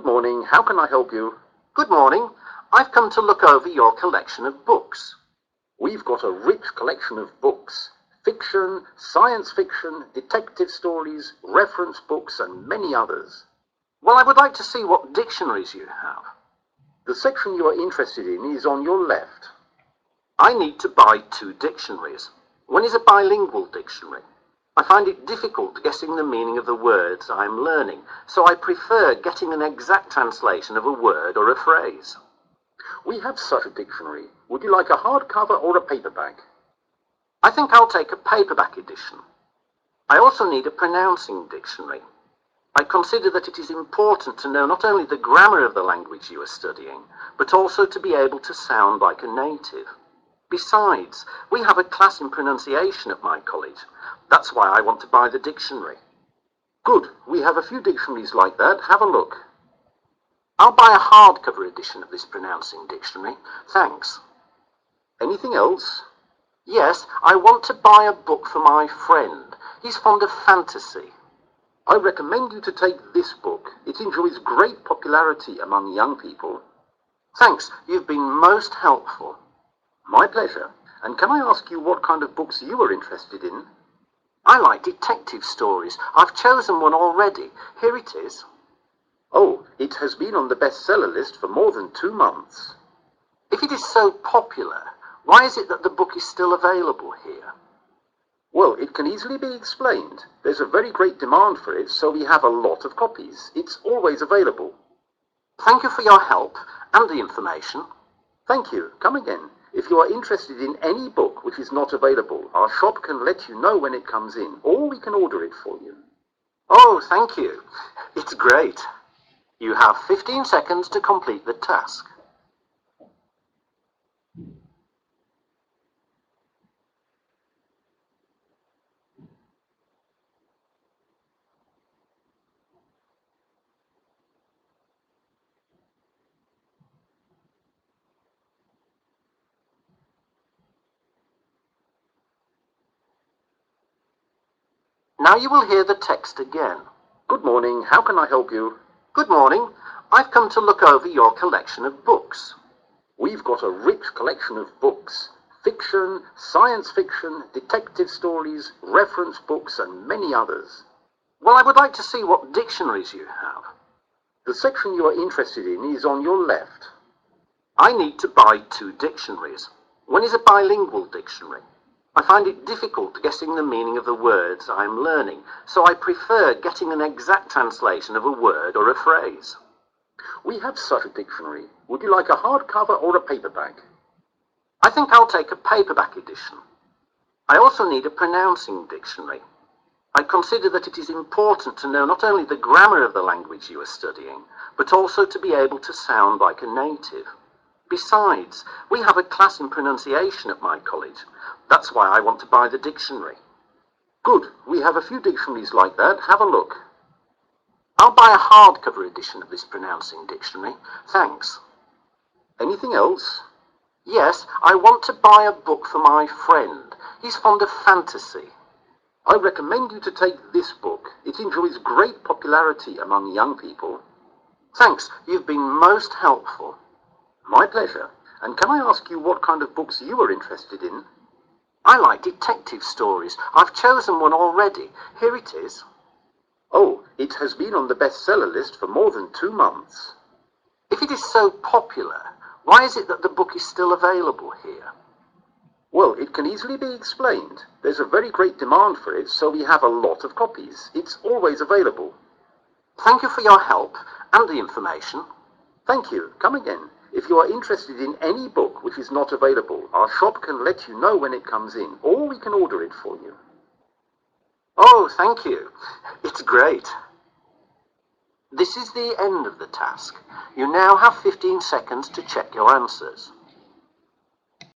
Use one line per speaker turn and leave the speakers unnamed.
Good morning, how can I help you? Good morning, I've come to look over your collection of books. We've got a rich collection of books. Fiction, science fiction, detective stories, reference books, and many others. Well, I would like to see what dictionaries you have. The section you are interested in is on your left. I need to buy 2 dictionaries. One is a bilingual dictionary. I find it difficult guessing the meaning of the words I'm learning, so I prefer getting an exact translation of a word or a phrase. We have such a dictionary. Would you like a hardcover or a paperback? I think I'll take a paperback edition. I also need a pronouncing dictionary. I consider that it is important to know not only the grammar of the language you are studying, but also to be able to sound like a native. Besides, we have a class in pronunciation at my college. That's why I want to buy the dictionary. Good, we have a few dictionaries like that. Have a look. I'll buy a hardcover edition of this pronouncing dictionary. Thanks. Anything else? Yes, I want to buy a book for my friend. He's fond of fantasy. I recommend you to take this book. It enjoys great popularity among young people. Thanks, you've been most helpful. My pleasure. And can I ask you what kind of books you are interested in? I like detective stories. I've chosen one already. Here it is. Oh, it has been on the bestseller list for more than 2 months. If it is so popular, why is it that the book is still available here? Well, it can easily be explained. There's a very great demand for it, so we have a lot of copies. It's always available. Thank you for your help and the information. Thank you. Come again. If you are interested in any book which is not available, our shop can let you know when it comes in, or we can order it for you. Oh, thank you. It's great. You have 15 seconds to complete the task. Now you will hear the text again. Good morning, how can I help you? Good morning, I've come to look over your collection of books. We've got a rich collection of books. Fiction, science fiction, detective stories, reference books, and many others. Well, I would like to see what dictionaries you have. The section you are interested in is on your left. I need to buy 2 dictionaries. One is a bilingual dictionary. I find it difficult guessing the meaning of the words I'm learning, so I prefer getting an exact translation of a word or a phrase. We have such a dictionary. Would you like a hardcover or a paperback? I think I'll take a paperback edition. I also need a pronouncing dictionary. I consider that it is important to know not only the grammar of the language you are studying, but also to be able to sound like a native. Besides, we have a class in pronunciation at my college. That's why I want to buy the dictionary. Good, we have a few dictionaries like that. Have a look. I'll buy a hardcover edition of this pronouncing dictionary. Thanks. Anything else? Yes, I want to buy a book for my friend. He's fond of fantasy. I recommend you to take this book. It enjoys great popularity among young people. Thanks, you've been most helpful. My pleasure. And can I ask you what kind of books you are interested in? I like detective stories. I've chosen one already. Here it is. Oh, it has been on the bestseller list for more than 2 months. If it is so popular, why is it that the book is still available here? Well, it can easily be explained. There's a very great demand for it, so we have a lot of copies. It's always available. Thank you for your help and the information. Thank you. Come again. If you are interested in any book which is not available, our shop can let you know when it comes in, or we can order it for you. Oh, thank you. It's great. This is the end of the task. You now have 15 seconds to check your answers.